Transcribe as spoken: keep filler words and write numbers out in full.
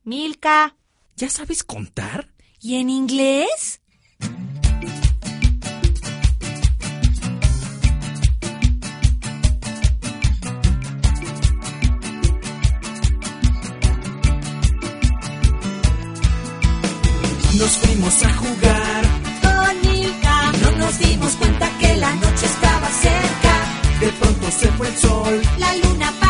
Milka. ¿Ya sabes contar? ¿Y en inglés? Nos fuimos a jugar Con Milka. y no nos dimos cuenta que la noche estaba cerca. De pronto se fue el sol. La luna